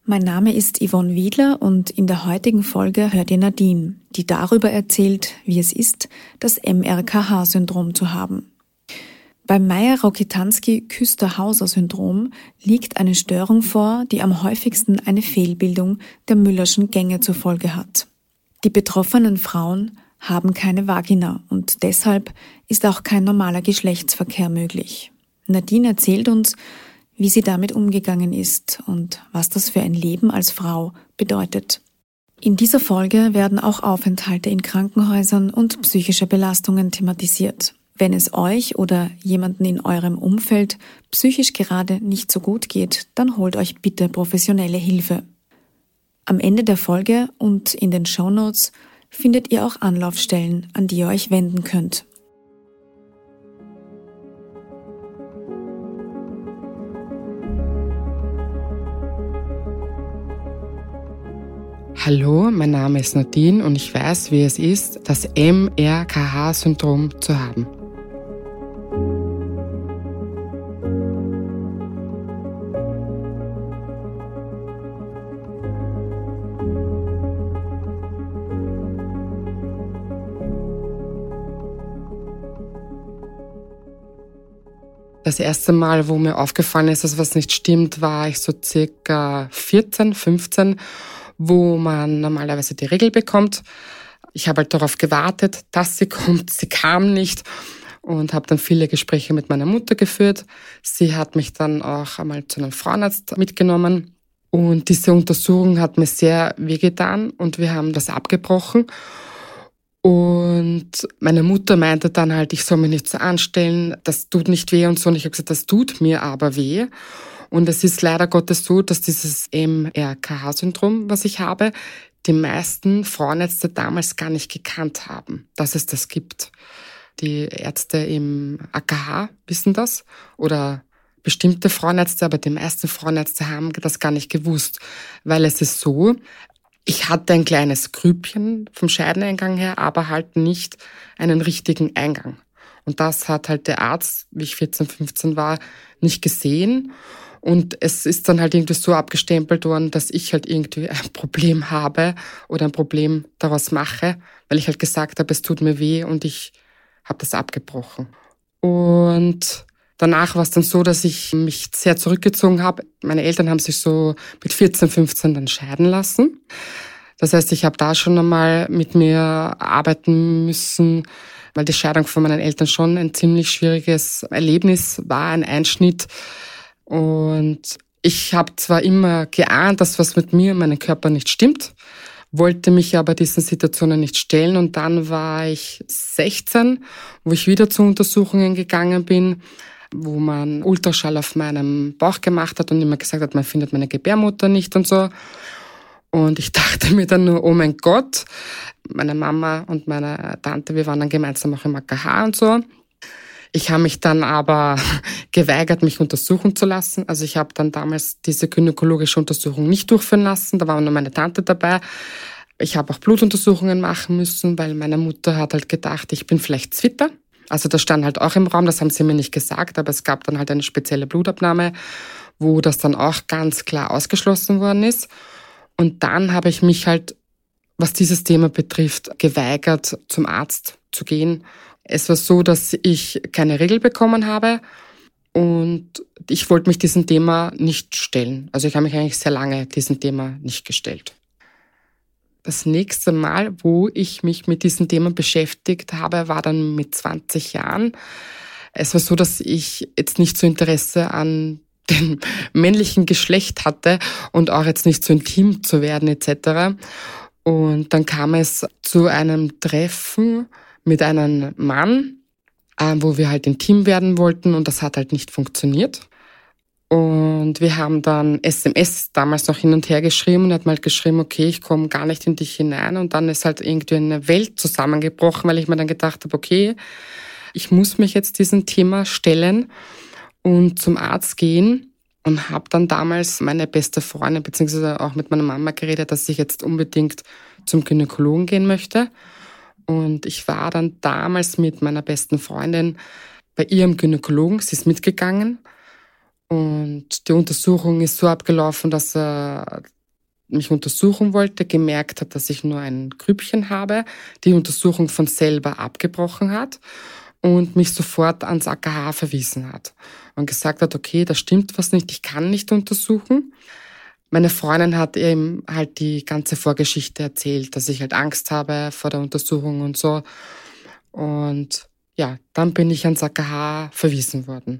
Mein Name ist Yvonne Wiedler und in der heutigen Folge hört ihr Nadine, die darüber erzählt, wie es ist, das MRKH-Syndrom zu haben. Beim Mayer-Rokitansky-Küster-Hauser-Syndrom liegt eine Störung vor, die am häufigsten eine Fehlbildung der Müllerschen Gänge zur Folge hat. Die betroffenen Frauen haben keine Vagina und deshalb ist auch kein normaler Geschlechtsverkehr möglich. Nadine erzählt uns, wie sie damit umgegangen ist und was das für ein Leben als Frau bedeutet. In dieser Folge werden auch Aufenthalte in Krankenhäusern und psychische Belastungen thematisiert. Wenn es euch oder jemanden in eurem Umfeld psychisch gerade nicht so gut geht, dann holt euch bitte professionelle Hilfe. Am Ende der Folge und in den Shownotes findet ihr auch Anlaufstellen, an die ihr euch wenden könnt. Hallo, mein Name ist Nadine und ich weiß, wie es ist, das MRKH-Syndrom zu haben. Das erste Mal, wo mir aufgefallen ist, dass was nicht stimmt, war ich so circa 14, 15, wo man normalerweise die Regel bekommt. Ich habe halt darauf gewartet, dass sie kommt. Sie kam nicht und habe dann viele Gespräche mit meiner Mutter geführt. Sie hat mich dann auch einmal zu einem Frauenarzt mitgenommen und diese Untersuchung hat mir sehr wehgetan und wir haben das abgebrochen. Und meine Mutter meinte dann halt, ich soll mich nicht so anstellen, das tut nicht weh und so. Und ich habe gesagt, das tut mir aber weh. Und es ist leider Gottes so, dass dieses MRKH-Syndrom, was ich habe, die meisten Frauenärzte damals gar nicht gekannt haben, dass es das gibt. Die Ärzte im AKH wissen das oder bestimmte Frauenärzte, aber die meisten Frauenärzte haben das gar nicht gewusst, weil es ist so, ich hatte ein kleines Grübchen vom Scheideneingang her, aber halt nicht einen richtigen Eingang. Und das hat halt der Arzt, wie ich 14, 15 war, nicht gesehen. Und es ist dann halt irgendwie so abgestempelt worden, dass ich halt irgendwie ein Problem habe oder ein Problem daraus mache, weil ich halt gesagt habe, es tut mir weh und ich habe das abgebrochen. Und danach war es dann so, dass ich mich sehr zurückgezogen habe. Meine Eltern haben sich so mit 14, 15 dann scheiden lassen. Das heißt, ich habe da schon einmal mit mir arbeiten müssen, weil die Scheidung von meinen Eltern schon ein ziemlich schwieriges Erlebnis war, ein Einschnitt. Und ich habe zwar immer geahnt, dass was mit mir und meinem Körper nicht stimmt, wollte mich aber diesen Situationen nicht stellen. Und dann war ich 16, wo ich wieder zu Untersuchungen gegangen bin, wo man Ultraschall auf meinem Bauch gemacht hat und immer gesagt hat, man findet meine Gebärmutter nicht und so. Und ich dachte mir dann nur, oh mein Gott, meine Mama und meine Tante, wir waren dann gemeinsam auch im AKH und so. Ich habe mich dann aber geweigert, mich untersuchen zu lassen. Also ich habe dann damals diese gynäkologische Untersuchung nicht durchführen lassen. Da war nur meine Tante dabei. Ich habe auch Blutuntersuchungen machen müssen, weil meine Mutter hat halt gedacht, ich bin vielleicht Zwitter. Also das stand halt auch im Raum, das haben sie mir nicht gesagt, aber es gab dann halt eine spezielle Blutabnahme, wo das dann auch ganz klar ausgeschlossen worden ist. Und dann habe ich mich halt, was dieses Thema betrifft, geweigert, zum Arzt zu gehen. Es war so, dass ich keine Regel bekommen habe und ich wollte mich diesem Thema nicht stellen. Also ich habe mich eigentlich sehr lange diesem Thema nicht gestellt. Das nächste Mal, wo ich mich mit diesem Thema beschäftigt habe, war dann mit 20 Jahren. Es war so, dass ich jetzt nicht so Interesse an dem männlichen Geschlecht hatte und auch jetzt nicht so intim zu werden etc. Und dann kam es zu einem Treffen mit einem Mann, wo wir halt intim werden wollten und das hat halt nicht funktioniert. Und wir haben dann SMS damals noch hin und her geschrieben und er hat mal halt geschrieben, okay, ich komme gar nicht in dich hinein. Und dann ist halt irgendwie eine Welt zusammengebrochen, weil ich mir dann gedacht habe, okay, ich muss mich jetzt diesem Thema stellen und zum Arzt gehen. Und habe dann damals meine beste Freundin beziehungsweise auch mit meiner Mama geredet, dass ich jetzt unbedingt zum Gynäkologen gehen möchte. Und ich war dann damals mit meiner besten Freundin bei ihrem Gynäkologen. Sie ist mitgegangen. Und die Untersuchung ist so abgelaufen, dass er mich untersuchen wollte, gemerkt hat, dass ich nur ein Grübchen habe, die Untersuchung von selber abgebrochen hat und mich sofort ans AKH verwiesen hat und gesagt hat, okay, da stimmt was nicht, ich kann nicht untersuchen. Meine Freundin hat ihm halt die ganze Vorgeschichte erzählt, dass ich halt Angst habe vor der Untersuchung und so. Und ja, dann bin ich ans AKH verwiesen worden.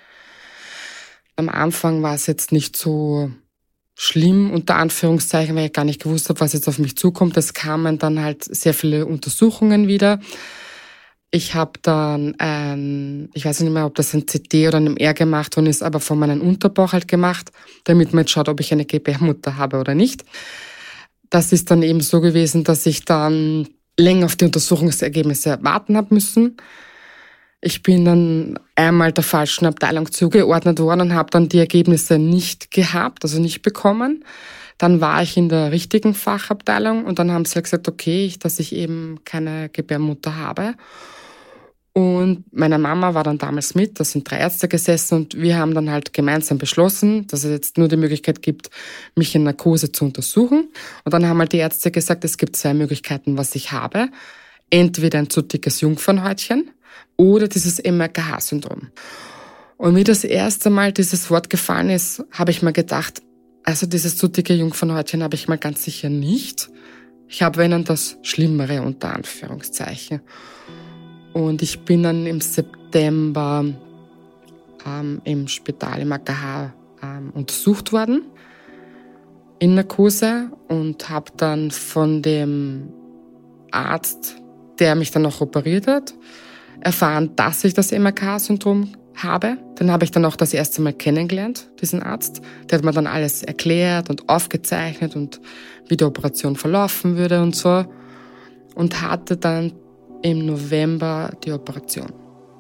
Am Anfang war es jetzt nicht so schlimm, unter Anführungszeichen, weil ich gar nicht gewusst habe, was jetzt auf mich zukommt. Es kamen dann halt sehr viele Untersuchungen wieder. Ich habe dann, ich weiß nicht mehr, ob das ein CT oder ein MR gemacht worden ist, aber von meinem Unterbauch halt gemacht, damit man jetzt schaut, ob ich eine Gebärmutter habe oder nicht. Das ist dann eben so gewesen, dass ich dann länger auf die Untersuchungsergebnisse warten habe müssen. Ich bin dann einmal der falschen Abteilung zugeordnet worden und habe dann die Ergebnisse nicht gehabt, also nicht bekommen. Dann war ich in der richtigen Fachabteilung und dann haben sie gesagt, okay, dass ich eben keine Gebärmutter habe. Und meine Mama war dann damals mit, da sind 3 Ärzte gesessen und wir haben dann halt gemeinsam beschlossen, dass es jetzt nur die Möglichkeit gibt, mich in Narkose zu untersuchen. Und dann haben halt die Ärzte gesagt, es gibt 2 Möglichkeiten, was ich habe. Entweder ein zu dickes Jungfernhäutchen oder dieses MRKH-Syndrom. Und wie das erste Mal dieses Wort gefallen ist, habe ich mir gedacht, also dieses zu dicke Jungfernhäutchen habe ich mal ganz sicher nicht. Ich habe, wenn dann, das Schlimmere unter Anführungszeichen. Und ich bin dann im September im Spital im AKH untersucht worden in Narkose und habe dann von dem Arzt, der mich dann auch operiert hat, erfahren, dass ich das MRKH-Syndrom habe. Den habe ich dann auch das erste Mal kennengelernt, diesen Arzt. Der hat mir dann alles erklärt und aufgezeichnet und wie die Operation verlaufen würde und so. Und hatte dann im November die Operation.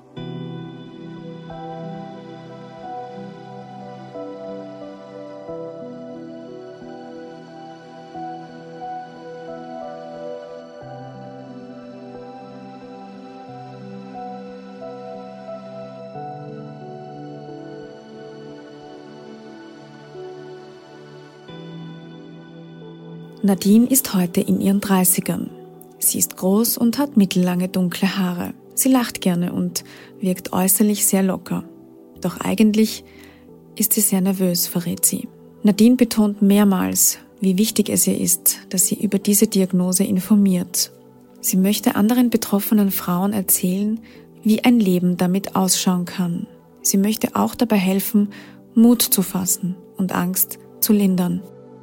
Nadine ist heute in ihren 30ern. Sie ist groß und hat mittellange dunkle Haare. Sie lacht gerne und wirkt äußerlich sehr locker. Doch eigentlich ist sie sehr nervös, verrät sie. Nadine betont mehrmals, wie wichtig es ihr ist, dass sie über diese Diagnose informiert. Sie möchte anderen betroffenen Frauen erzählen, wie ein Leben damit ausschauen kann. Sie möchte auch dabei helfen, Mut zu fassen und Angst zu lindern.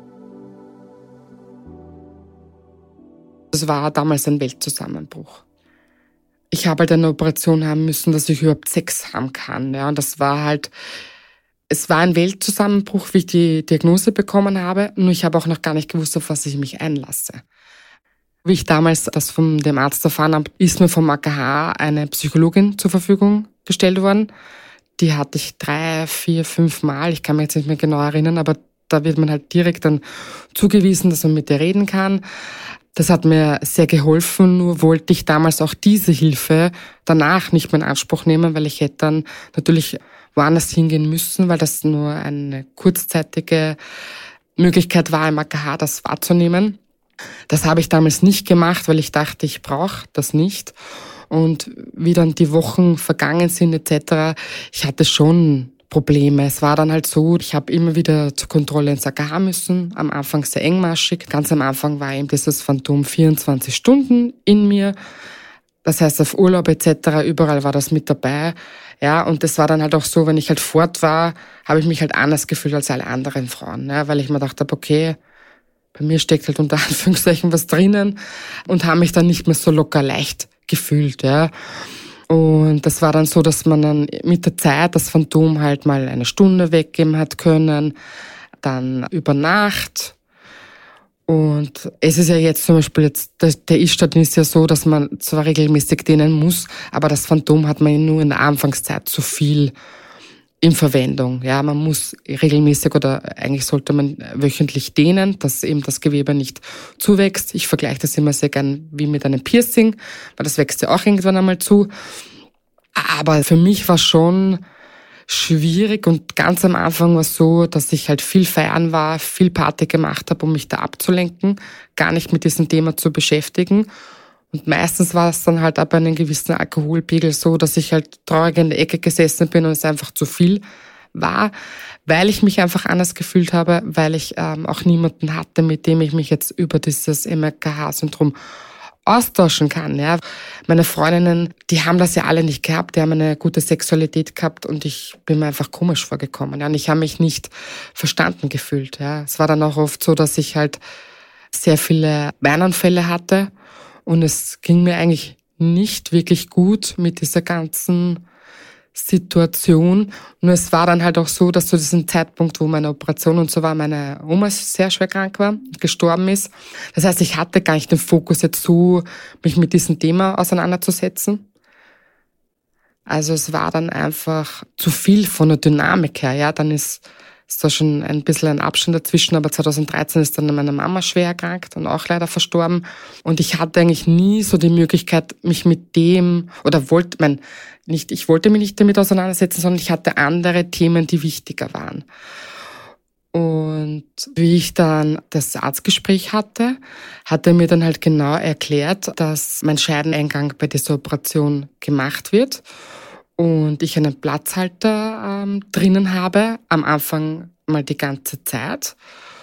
Das war damals ein Weltzusammenbruch. Ich habe halt eine Operation haben müssen, dass ich überhaupt Sex haben kann. Ja, und das war halt, es war ein Weltzusammenbruch, wie ich die Diagnose bekommen habe. Nur ich habe auch noch gar nicht gewusst, auf was ich mich einlasse. Wie ich damals das von dem Arzt erfahren habe, ist mir vom AKH eine Psychologin zur Verfügung gestellt worden. Die hatte ich 3, 4, 5 Mal. Ich kann mich jetzt nicht mehr genau erinnern, aber da wird man halt direkt dann zugewiesen, dass man mit ihr reden kann. Das hat mir sehr geholfen, nur wollte ich damals auch diese Hilfe danach nicht mehr in Anspruch nehmen, weil ich hätte dann natürlich woanders hingehen müssen, weil das nur eine kurzzeitige Möglichkeit war, im AKH das wahrzunehmen. Das habe ich damals nicht gemacht, weil ich dachte, ich brauche das nicht. Und wie dann die Wochen vergangen sind etc., ich hatte schon Probleme. Es war dann halt so, ich habe immer wieder zur Kontrolle ins AKH müssen, am Anfang sehr engmaschig. Ganz am Anfang war eben dieses Phantom 24 Stunden in mir. Das heißt, auf Urlaub etc., überall war das mit dabei. Ja, und das war dann halt auch so, wenn ich halt fort war, habe ich mich halt anders gefühlt als alle anderen Frauen. Ja, weil ich mir gedacht habe, okay, bei mir steckt halt unter Anführungszeichen was drinnen und habe mich dann nicht mehr so locker leicht gefühlt. Ja. Und das war dann so, dass man dann mit der Zeit das Phantom halt mal eine Stunde weggeben hat können, dann über Nacht. Und es ist ja jetzt zum Beispiel der Ist-Status ist ja so, dass man zwar regelmäßig dehnen muss, aber das Phantom hat man nur in der Anfangszeit zu viel in Verwendung. Ja, man muss regelmäßig oder eigentlich sollte man wöchentlich dehnen, dass eben das Gewebe nicht zuwächst. Ich vergleiche das immer sehr gern wie mit einem Piercing, weil das wächst ja auch irgendwann einmal zu. Aber für mich war schon schwierig und ganz am Anfang war es so, dass ich halt viel feiern war, viel Party gemacht habe, um mich da abzulenken, gar nicht mit diesem Thema zu beschäftigen. Und meistens war es dann halt ab einem gewissen Alkoholpegel so, dass ich halt traurig in der Ecke gesessen bin und es einfach zu viel war, weil ich mich einfach anders gefühlt habe, weil ich auch niemanden hatte, mit dem ich mich jetzt über dieses MLKH-Syndrom austauschen kann. Ja. Meine Freundinnen, die haben das ja alle nicht gehabt, die haben eine gute Sexualität gehabt und ich bin mir einfach komisch vorgekommen. Ja. Und ich habe mich nicht verstanden gefühlt. Ja. Es war dann auch oft so, dass ich halt sehr viele Weinanfälle hatte und es ging mir eigentlich nicht wirklich gut mit dieser ganzen Situation. Nur es war dann halt auch so, dass zu diesem Zeitpunkt, wo meine Operation und so war, meine Oma sehr schwer krank war, gestorben ist. Das heißt, ich hatte gar nicht den Fokus jetzt so, mich mit diesem Thema auseinanderzusetzen. Also es war dann einfach zu viel von der Dynamik her. Ja, dann ist da schon ein bisschen ein Abstand dazwischen, aber 2013 ist dann meine Mama schwer erkrankt und auch leider verstorben. Und ich hatte eigentlich nie so die Möglichkeit, mich mit dem, oder ich wollte mich nicht damit auseinandersetzen, sondern ich hatte andere Themen, die wichtiger waren. Und wie ich dann das Arztgespräch hatte, hat er mir dann halt genau erklärt, dass mein Scheideneingang bei dieser Operation gemacht wird und ich einen Platzhalter drinnen habe, am Anfang mal die ganze Zeit.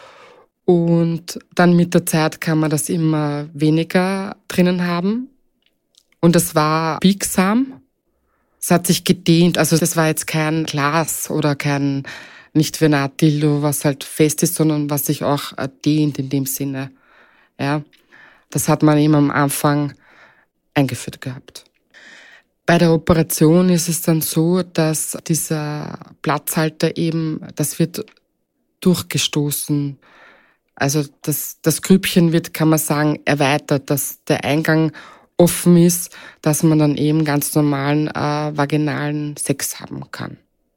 Und dann mit der Zeit kann man das immer weniger drinnen haben. Und das war biegsam. Es hat sich gedehnt, also das war jetzt kein Glas oder nicht wie ein Art Dildo, was halt fest ist, sondern was sich auch dehnt in dem Sinne. Ja, das hat man eben am Anfang eingeführt gehabt. Bei der Operation ist es dann so, dass dieser Platzhalter eben, das wird durchgestoßen. Also das Grübchen wird, kann man sagen, erweitert, dass der Eingang offen ist, dass man dann eben ganz normalen vaginalen Sex haben kann.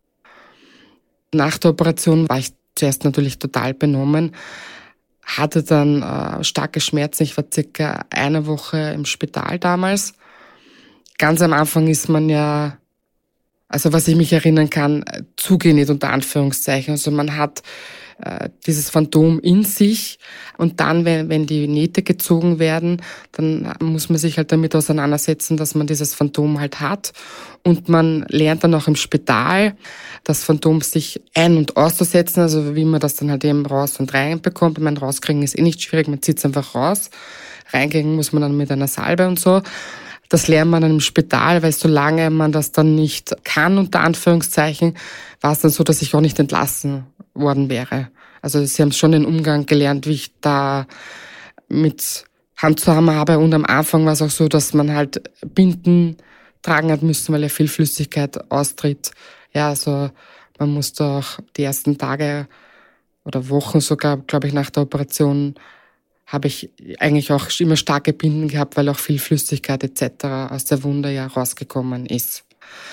Nach der Operation war ich zuerst natürlich total benommen, hatte dann starke Schmerzen. Ich war circa eine Woche im Spital damals. Ganz am Anfang ist man ja, also was ich mich erinnern kann, zugenäht unter Anführungszeichen. Also man hat dieses Phantom in sich und dann, wenn die Nähte gezogen werden, dann muss man sich halt damit auseinandersetzen, dass man dieses Phantom halt hat und man lernt dann auch im Spital, das Phantom sich ein- und auszusetzen, also wie man das dann halt eben raus und rein bekommt. Ich meine, rauskriegen ist nicht schwierig, man zieht es einfach raus. Reingehen muss man dann mit einer Salbe und so. Das lernt man dann im Spital, weil solange man das dann nicht kann, unter Anführungszeichen, war es dann so, dass ich auch nicht entlassen worden wäre. Also sie haben schon den Umgang gelernt, wie ich da mit handzuhaben habe. Und am Anfang war es auch so, dass man halt Binden tragen hat müssen, weil ja viel Flüssigkeit austritt. Ja, also man musste auch die ersten Tage oder Wochen sogar, glaube ich, nach der Operation habe ich eigentlich auch immer starke Binden gehabt, weil auch viel Flüssigkeit etc. aus der Wunde ja rausgekommen ist.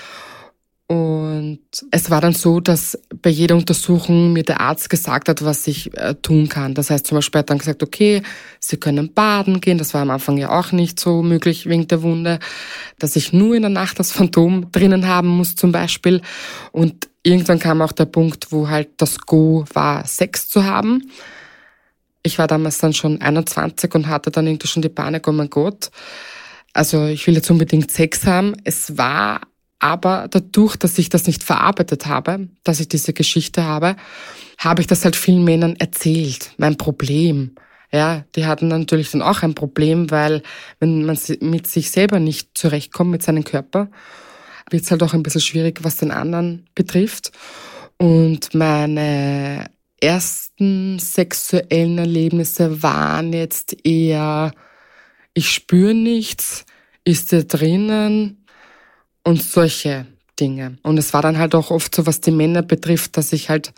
Und es war dann so, dass bei jeder Untersuchung mir der Arzt gesagt hat, was ich tun kann. Das heißt zum Beispiel, er hat dann gesagt, okay, Sie können baden gehen. Das war am Anfang ja auch nicht so möglich wegen der Wunde, dass ich nur in der Nacht das Phantom drinnen haben muss zum Beispiel. Und irgendwann kam auch der Punkt, wo halt das Go war, Sex zu haben. Ich war damals dann schon 21 und hatte dann irgendwie schon die Panik, oh mein Gott, also ich will jetzt unbedingt Sex haben. Es war aber dadurch, dass ich das nicht verarbeitet habe, dass ich diese Geschichte habe ich das halt vielen Männern erzählt, mein Problem. Ja, die hatten natürlich dann auch ein Problem, weil wenn man mit sich selber nicht zurechtkommt, mit seinem Körper, wird es halt auch ein bisschen schwierig, was den anderen betrifft. Und meine ersten sexuellen Erlebnisse waren jetzt eher, ich spüre nichts, ist der drinnen und solche Dinge. Und es war dann halt auch oft so, was die Männer betrifft, dass ich halt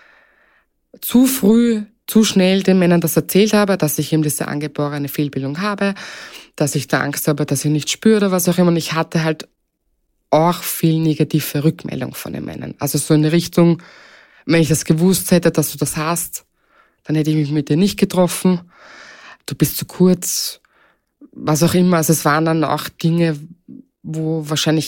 zu früh, zu schnell den Männern das erzählt habe, dass ich eben diese angeborene Fehlbildung habe, dass ich da Angst habe, dass ich nicht spüre oder was auch immer. Und ich hatte halt auch viel negative Rückmeldung von den Männern. Also so in die Richtung, wenn ich das gewusst hätte, dass du das hast, dann hätte ich mich mit dir nicht getroffen. Du bist zu kurz, was auch immer. Also es waren dann auch Dinge, wo wahrscheinlich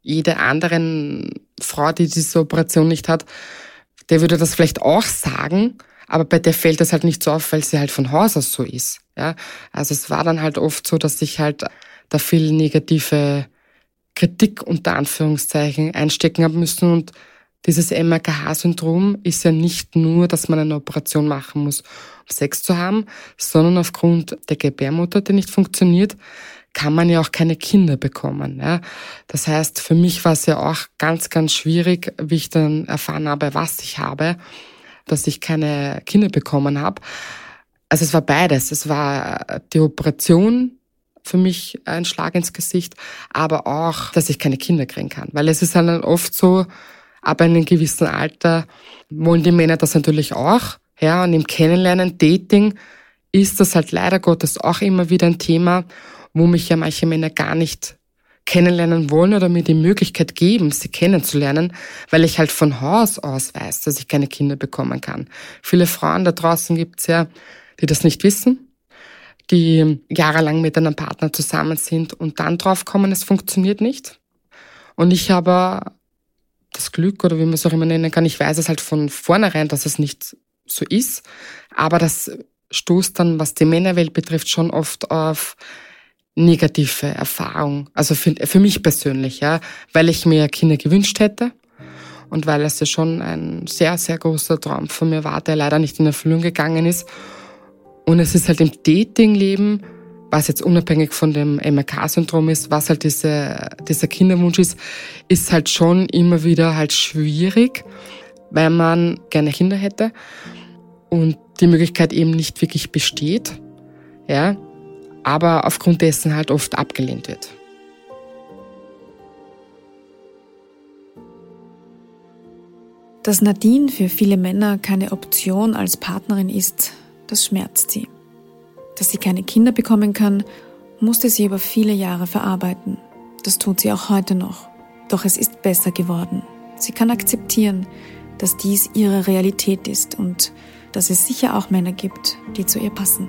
jede andere Frau, die diese Operation nicht hat, der würde das vielleicht auch sagen, aber bei der fällt das halt nicht so auf, weil sie halt von Haus aus so ist. Ja? Also es war dann halt oft so, dass ich halt da viel negative Kritik unter Anführungszeichen einstecken habe müssen. Und dieses MRKH-Syndrom ist ja nicht nur, dass man eine Operation machen muss, um Sex zu haben, sondern aufgrund der Gebärmutter, die nicht funktioniert, kann man ja auch keine Kinder bekommen. Ja. Das heißt, für mich war es ja auch ganz, ganz schwierig, wie ich dann erfahren habe, was ich habe, dass ich keine Kinder bekommen habe. Also es war beides. Es war die Operation für mich ein Schlag ins Gesicht, aber auch, dass ich keine Kinder kriegen kann. Weil es ist dann oft so, ab einem gewissen Alter wollen die Männer das natürlich auch. Ja, und im Kennenlernen, Dating, ist das halt leider Gottes auch immer wieder ein Thema, wo mich ja manche Männer gar nicht kennenlernen wollen oder mir die Möglichkeit geben, sie kennenzulernen, weil ich halt von Haus aus weiß, dass ich keine Kinder bekommen kann. Viele Frauen da draußen gibt's ja, die das nicht wissen, die jahrelang mit einem Partner zusammen sind und dann draufkommen, es funktioniert nicht. Und ich habe das Glück, oder wie man es auch immer nennen kann, ich weiß es halt von vornherein, dass es nicht so ist, aber das stoßt dann, was die Männerwelt betrifft, schon oft auf negative Erfahrung. Also für mich persönlich, ja, weil ich mir Kinder gewünscht hätte und weil es ja schon ein sehr, sehr großer Traum von mir war, der leider nicht in Erfüllung gegangen ist. Und es ist halt im Datingleben, was jetzt unabhängig von dem MRK-Syndrom ist, was halt dieser Kinderwunsch ist halt schon immer wieder halt schwierig, weil man gerne Kinder hätte und die Möglichkeit eben nicht wirklich besteht, ja, aber aufgrund dessen halt oft abgelehnt wird. Dass Nadine für viele Männer keine Option als Partnerin ist, das schmerzt sie. Dass sie keine Kinder bekommen kann, musste sie über viele Jahre verarbeiten. Das tut sie auch heute noch. Doch es ist besser geworden. Sie kann akzeptieren, dass dies ihre Realität ist und dass es sicher auch Männer gibt, die zu ihr passen.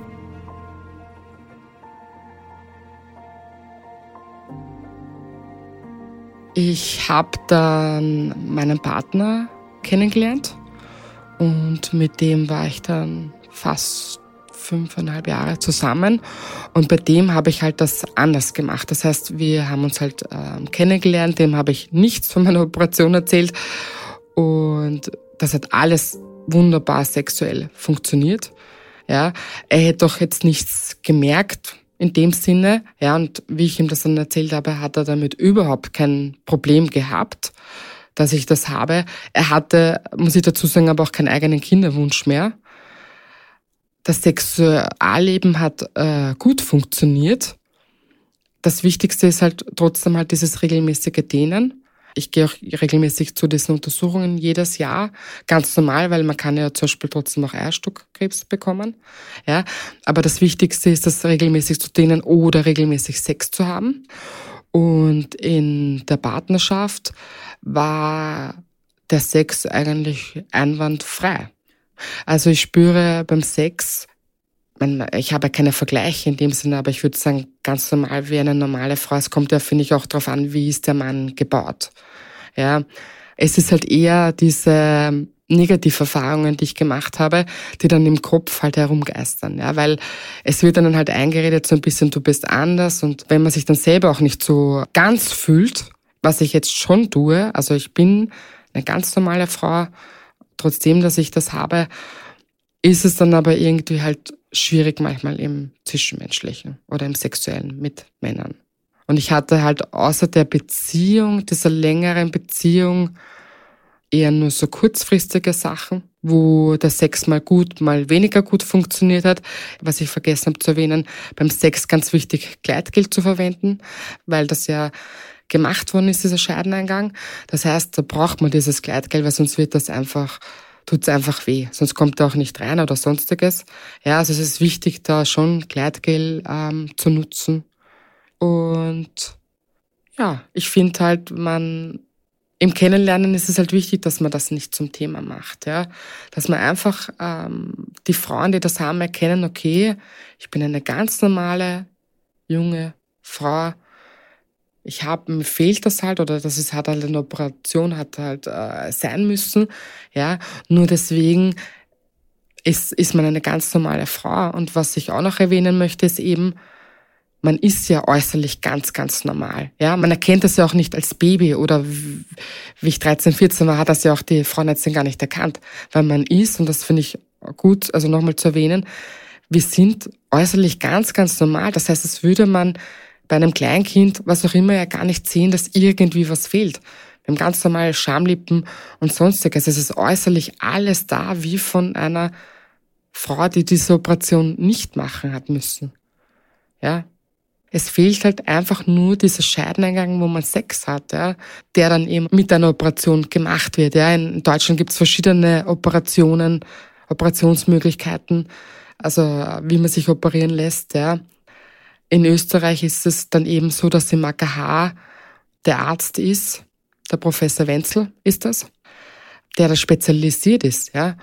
Ich habe dann meinen Partner kennengelernt und mit dem war ich dann fast 5,5 Jahre zusammen und bei dem habe ich halt das anders gemacht. Das heißt, wir haben uns halt kennengelernt, dem habe ich nichts von meiner Operation erzählt und das hat alles wunderbar sexuell funktioniert. Ja, er hätte doch jetzt nichts gemerkt in dem Sinne, ja, und wie ich ihm das dann erzählt habe, hat er damit überhaupt kein Problem gehabt, dass ich das habe. Er hatte, muss ich dazu sagen, aber auch keinen eigenen Kinderwunsch mehr. Das Sexualleben hat gut funktioniert. Das Wichtigste ist halt trotzdem halt dieses regelmäßige Dehnen. Ich gehe auch regelmäßig zu diesen Untersuchungen jedes Jahr. Ganz normal, weil man kann ja zum Beispiel trotzdem auch Eierstockkrebs bekommen. Ja, aber das Wichtigste ist, das regelmäßig zu dehnen oder regelmäßig Sex zu haben. Und in der Partnerschaft war der Sex eigentlich einwandfrei. Also ich spüre beim Sex, ich habe keine Vergleiche in dem Sinne, aber ich würde sagen, ganz normal wie eine normale Frau. Es kommt ja, finde ich, auch darauf an, wie ist der Mann gebaut. Ja, es ist halt eher diese Negativerfahrungen, die ich gemacht habe, die dann im Kopf halt herumgeistern. Ja, weil es wird dann halt eingeredet so ein bisschen, du bist anders und wenn man sich dann selber auch nicht so ganz fühlt, was ich jetzt schon tue, also ich bin eine ganz normale Frau, trotzdem, dass ich das habe, ist es dann aber irgendwie halt schwierig manchmal im Zwischenmenschlichen oder im Sexuellen mit Männern. Und ich hatte halt außer der Beziehung, dieser längeren Beziehung, eher nur so kurzfristige Sachen, wo der Sex mal gut, mal weniger gut funktioniert hat. Was ich vergessen habe zu erwähnen, beim Sex ganz wichtig, Gleitgel zu verwenden, weil das ja gemacht worden ist, dieser Scheideneingang. Das heißt, da braucht man dieses Gleitgel, weil sonst wird das einfach, tut's einfach weh. Sonst kommt er auch nicht rein oder sonstiges. Ja, also es ist wichtig, da schon Gleitgel zu nutzen. Und ja, ich finde halt, im Kennenlernen ist es halt wichtig, dass man das nicht zum Thema macht. Ja, dass man einfach die Frauen, die das haben, erkennen, okay, ich bin eine ganz normale, junge Frau, mir fehlt das halt, oder hat halt eine Operation, hat halt sein müssen, ja. Nur deswegen ist man eine ganz normale Frau. Und was ich auch noch erwähnen möchte, ist eben, man ist ja äußerlich ganz, ganz normal. Ja, man erkennt das ja auch nicht als Baby, oder wie ich 13, 14 war, hat das ja auch die Frauenärztin gar nicht erkannt. Weil man ist, und das finde ich gut, also nochmal zu erwähnen, wir sind äußerlich ganz, ganz normal. Das heißt, das würde man bei einem Kleinkind, was auch immer, ja gar nicht sehen, dass irgendwie was fehlt. Wir haben ganz normale Schamlippen und sonstiges. Es ist äußerlich alles da, wie von einer Frau, die diese Operation nicht machen hat müssen. Ja. Es fehlt halt einfach nur dieser Scheideneingang, wo man Sex hat, ja, der dann eben mit einer Operation gemacht wird. Ja. In Deutschland gibt es verschiedene Operationsmöglichkeiten, also wie man sich operieren lässt. Ja. In Österreich ist es dann eben so, dass im AKH der Arzt ist, der Professor Wenzel ist das, der da spezialisiert ist. Ja.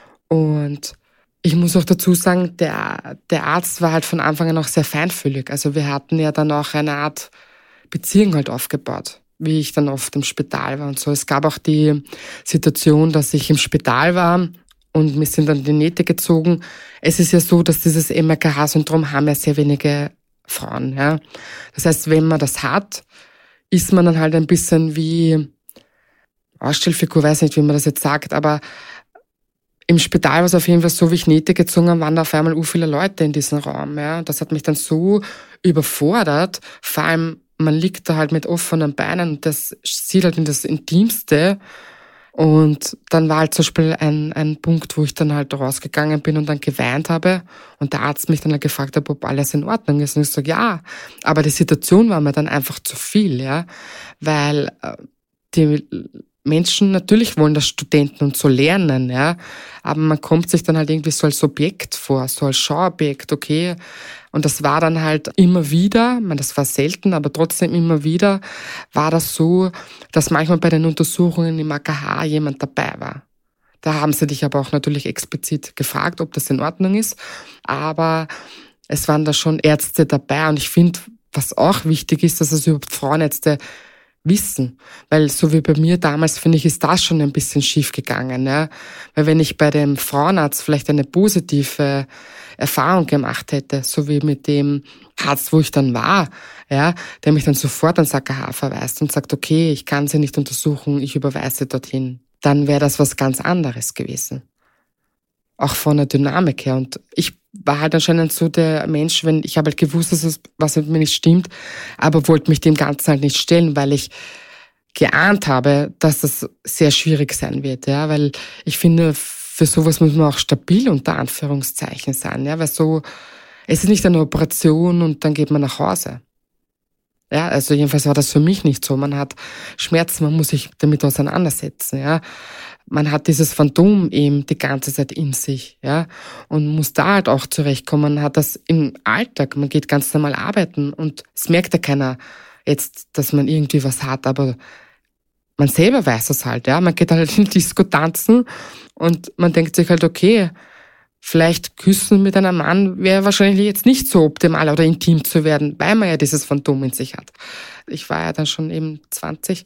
Und ich muss auch dazu sagen, der Arzt war halt von Anfang an auch sehr feinfühlig. Also wir hatten ja dann auch eine Art Beziehung halt aufgebaut, wie ich dann oft im Spital war und so. Es gab auch die Situation, dass ich im Spital war und mir sind dann die Nähte gezogen. Es ist ja so, dass dieses MRKH-Syndrom haben ja sehr wenige Frauen. Ja. Das heißt, wenn man das hat, ist man dann halt ein bisschen wie Ausstellfigur, weiß nicht, wie man das jetzt sagt, aber im Spital war es auf jeden Fall so, wie ich Nähte gezogen habe, waren da auf einmal viele Leute in diesem Raum. Ja. Das hat mich dann so überfordert. Vor allem, man liegt da halt mit offenen Beinen und das sieht halt in das Intimste. Und dann war halt zum Beispiel ein Punkt, wo ich dann halt rausgegangen bin und dann geweint habe und der Arzt mich dann halt gefragt hat, ob alles in Ordnung ist. Und ich sage, ja, aber die Situation war mir dann einfach zu viel, ja, weil die Menschen natürlich wollen das Studenten und so lernen, ja, aber man kommt sich dann halt irgendwie so als Objekt vor, so als Schauobjekt, okay. Und das war dann halt immer wieder, das war selten, aber trotzdem immer wieder war das so, dass manchmal bei den Untersuchungen im AKH jemand dabei war. Da haben sie dich aber auch natürlich explizit gefragt, ob das in Ordnung ist, aber es waren da schon Ärzte dabei und ich finde, was auch wichtig ist, dass es überhaupt Frauenärzte wissen. Weil so wie bei mir damals, finde ich, ist das schon ein bisschen schief gegangen. Ja? Weil wenn ich bei dem Frauenarzt vielleicht eine positive Erfahrung gemacht hätte, so wie mit dem Arzt, wo ich dann war, ja, der mich dann sofort ans AKH verweist und sagt, okay, ich kann Sie nicht untersuchen, ich überweise dorthin, dann wäre das was ganz anderes gewesen. Auch von der Dynamik her. Und ich war halt anscheinend so der Mensch, ich habe halt gewusst, dass was mit mir nicht stimmt, aber wollte mich dem Ganzen halt nicht stellen, weil ich geahnt habe, dass das sehr schwierig sein wird, ja, weil ich finde, für sowas muss man auch stabil unter Anführungszeichen sein, ja, weil so, es ist nicht eine Operation und dann geht man nach Hause. Ja, also jedenfalls war das für mich nicht so. Man hat Schmerzen, man muss sich damit auseinandersetzen, ja. Man hat dieses Phantom eben die ganze Zeit in sich, ja. Und muss da halt auch zurechtkommen. Man hat das im Alltag, man geht ganz normal arbeiten und es merkt ja keiner jetzt, dass man irgendwie was hat, aber man selber weiß das halt, ja. Man geht halt in Disco tanzen und man denkt sich halt, okay, vielleicht küssen mit einem Mann wäre wahrscheinlich jetzt nicht so optimal oder intim zu werden, weil man ja dieses Phantom in sich hat. Ich war ja dann schon eben 20,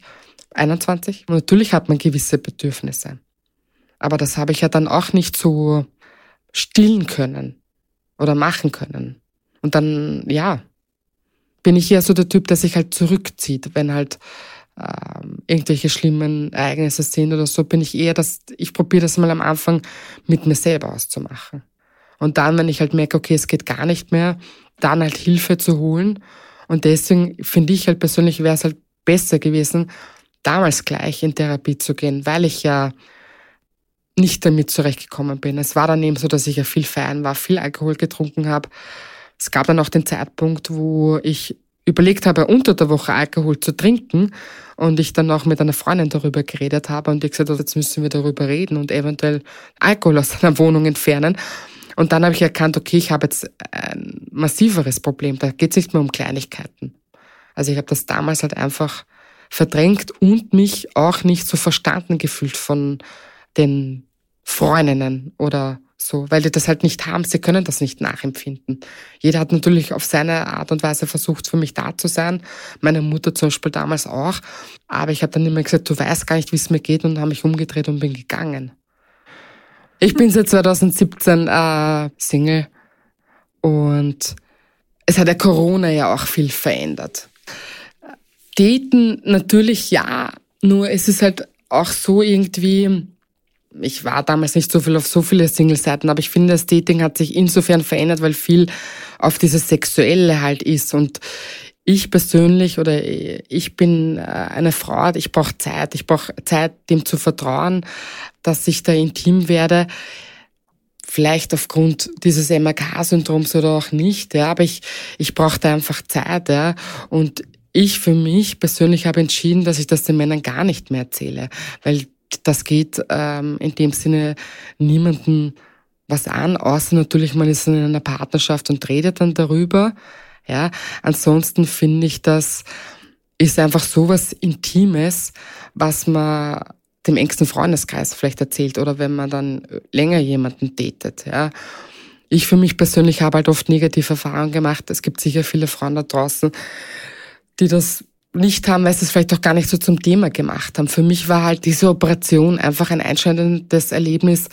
21 und natürlich hat man gewisse Bedürfnisse. Aber das habe ich ja dann auch nicht so stillen können oder machen können. Und dann, ja, bin ich eher so der Typ, der sich halt zurückzieht, wenn halt irgendwelche schlimmen Ereignisse sind oder so, bin ich eher, ich probiere das mal am Anfang mit mir selber auszumachen. Und dann, wenn ich halt merke, okay, es geht gar nicht mehr, dann halt Hilfe zu holen. Und deswegen finde ich halt persönlich, wäre es halt besser gewesen, damals gleich in Therapie zu gehen, weil ich ja nicht damit zurechtgekommen bin. Es war dann eben so, dass ich ja viel feiern war, viel Alkohol getrunken habe. Es gab dann auch den Zeitpunkt, wo ich überlegt habe, unter der Woche Alkohol zu trinken und ich dann auch mit einer Freundin darüber geredet habe und die gesagt hat, jetzt müssen wir darüber reden und eventuell Alkohol aus einer Wohnung entfernen. Und dann habe ich erkannt, okay, ich habe jetzt ein massiveres Problem, da geht es nicht mehr um Kleinigkeiten. Also ich habe das damals halt einfach verdrängt und mich auch nicht so verstanden gefühlt von den Freundinnen oder So, weil die das halt nicht haben. Sie können das nicht nachempfinden. Jeder hat natürlich auf seine Art und Weise versucht, für mich da zu sein. Meine Mutter zum Beispiel damals auch. Aber ich habe dann immer gesagt, du weißt gar nicht, wie es mir geht, und habe mich umgedreht und bin gegangen. Ich bin seit 2017 Single und es hat ja Corona ja auch viel verändert. Daten natürlich ja, nur es ist halt auch so irgendwie, ich war damals nicht so viel auf so viele Single-Seiten, aber ich finde, das Dating hat sich insofern verändert, weil viel auf dieses Sexuelle halt ist. Und ich persönlich oder ich bin eine Frau, ich brauche Zeit, dem zu vertrauen, dass ich da intim werde. Vielleicht aufgrund dieses MRK-Syndroms oder auch nicht, ja, aber ich brauche da einfach Zeit, ja. Und ich für mich persönlich habe entschieden, dass ich das den Männern gar nicht mehr erzähle, weil das geht in dem Sinne niemandem was an, außer natürlich man ist in einer Partnerschaft und redet dann darüber. Ja, ansonsten finde ich, das ist einfach so was Intimes, was man dem engsten Freundeskreis vielleicht erzählt oder wenn man dann länger jemanden datet. Ja. Ich für mich persönlich habe halt oft negative Erfahrungen gemacht. Es gibt sicher viele Frauen da draußen, die das nicht haben, weil sie es vielleicht auch gar nicht so zum Thema gemacht haben. Für mich war halt diese Operation einfach ein einschneidendes Erlebnis,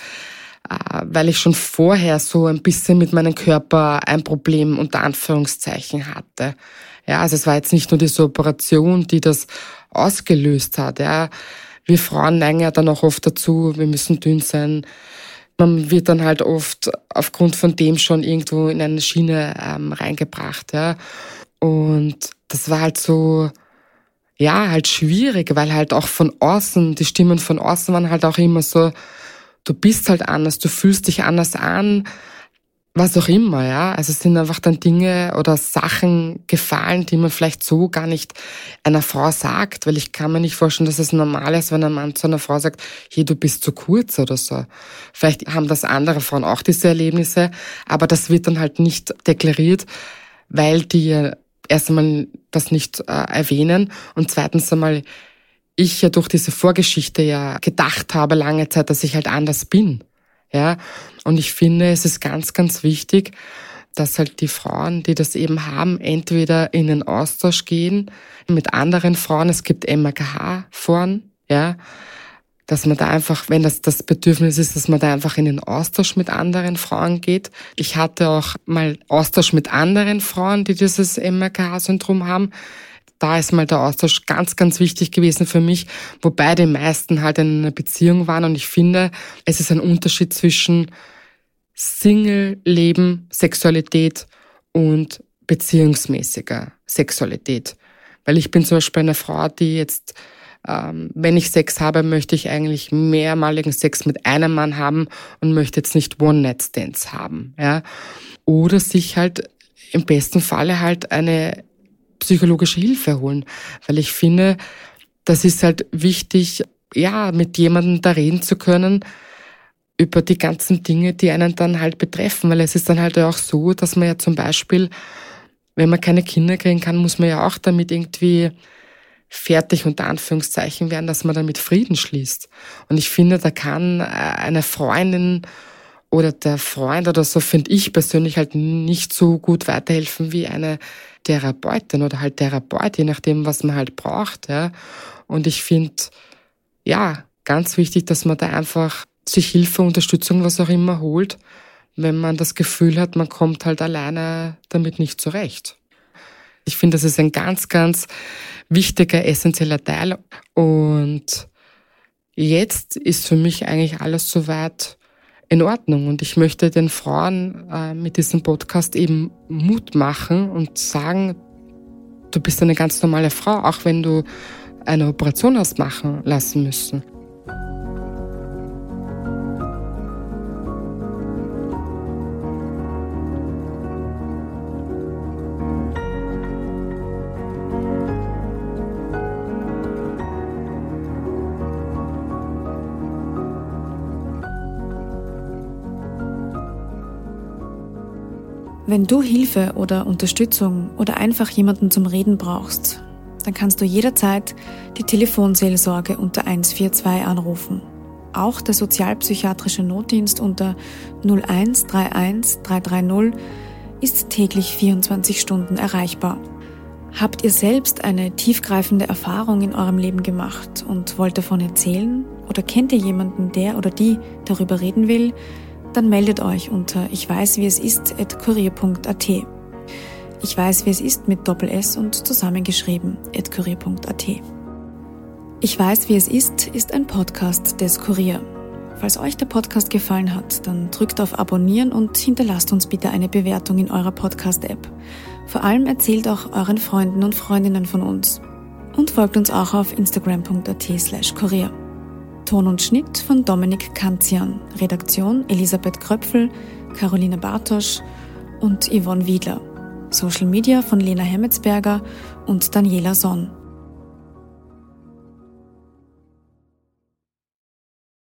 weil ich schon vorher so ein bisschen mit meinem Körper ein Problem unter Anführungszeichen hatte. Ja, also es war jetzt nicht nur diese Operation, die das ausgelöst hat. Ja, wir Frauen neigen ja dann auch oft dazu, wir müssen dünn sein. Man wird dann halt oft aufgrund von dem schon irgendwo in eine Schiene reingebracht. Ja, und das war halt so, ja, halt schwierig, weil halt auch von außen, die Stimmen von außen waren halt auch immer so, du bist halt anders, du fühlst dich anders an, was auch immer, ja. Also es sind einfach dann Dinge oder Sachen gefallen, die man vielleicht so gar nicht einer Frau sagt, weil ich kann mir nicht vorstellen, dass es normal ist, wenn ein Mann zu einer Frau sagt, hey, du bist zu kurz oder so. Vielleicht haben das andere Frauen auch diese Erlebnisse, aber das wird dann halt nicht deklariert, weil die erst einmal das nicht erwähnen und zweitens einmal ich ja durch diese Vorgeschichte ja gedacht habe lange Zeit, dass ich halt anders bin. Ja, und ich finde, es ist ganz, ganz wichtig, dass halt die Frauen, die das eben haben, entweder in den Austausch gehen mit anderen Frauen. Es gibt MRKH-Foren, ja, dass man da einfach, wenn das Bedürfnis ist, dass man da einfach in den Austausch mit anderen Frauen geht. Ich hatte auch mal Austausch mit anderen Frauen, die dieses MRKH-Syndrom haben. Da ist mal der Austausch ganz, ganz wichtig gewesen für mich, wobei die meisten halt in einer Beziehung waren. Und ich finde, es ist ein Unterschied zwischen Single-Leben, Sexualität und beziehungsmäßiger Sexualität. Weil ich bin zum Beispiel eine Frau, die jetzt, wenn ich Sex habe, möchte ich eigentlich mehrmaligen Sex mit einem Mann haben und möchte jetzt nicht One-Night-Stands haben. Ja? Oder sich halt im besten Falle halt eine psychologische Hilfe holen, weil ich finde, das ist halt wichtig, ja, mit jemandem da reden zu können über die ganzen Dinge, die einen dann halt betreffen, weil es ist dann halt auch so, dass man ja zum Beispiel, wenn man keine Kinder kriegen kann, muss man ja auch damit irgendwie fertig unter Anführungszeichen werden, dass man damit Frieden schließt. Und ich finde, da kann eine Freundin oder der Freund oder so, finde ich persönlich halt nicht so gut weiterhelfen wie eine Therapeutin oder halt Therapeut, je nachdem, was man halt braucht. Ja. Und ich finde, ja, ganz wichtig, dass man da einfach sich Hilfe, Unterstützung, was auch immer holt, wenn man das Gefühl hat, man kommt halt alleine damit nicht zurecht. Ich finde, das ist ein ganz, ganz wichtiger, essentieller Teil. Und jetzt ist für mich eigentlich alles soweit in Ordnung. Und ich möchte den Frauen mit diesem Podcast eben Mut machen und sagen, du bist eine ganz normale Frau, auch wenn du eine Operation hast machen lassen müssen. Wenn du Hilfe oder Unterstützung oder einfach jemanden zum Reden brauchst, dann kannst du jederzeit die Telefonseelsorge unter 142 anrufen. Auch der sozialpsychiatrische Notdienst unter 0131 330 ist täglich 24 Stunden erreichbar. Habt ihr selbst eine tiefgreifende Erfahrung in eurem Leben gemacht und wollt davon erzählen? Oder kennt ihr jemanden, der oder die darüber reden will? Dann meldet euch unter ichweißwieesist@kurier.at. Ich weiß, wie es ist mit Doppel-S und zusammengeschrieben @kurier.at. Ich weiß, wie es ist ein Podcast des Kurier. Falls euch der Podcast gefallen hat, dann drückt auf Abonnieren und hinterlasst uns bitte eine Bewertung in eurer Podcast-App. Vor allem erzählt auch euren Freunden und Freundinnen von uns. Und folgt uns auch auf instagram.at/kurier. Ton und Schnitt von Dominik Kanzian. Redaktion Elisabeth Kröpfel, Caroline Bartosch und Yvonne Wiedler. Social Media von Lena Hemmetsberger und Daniela Sonn.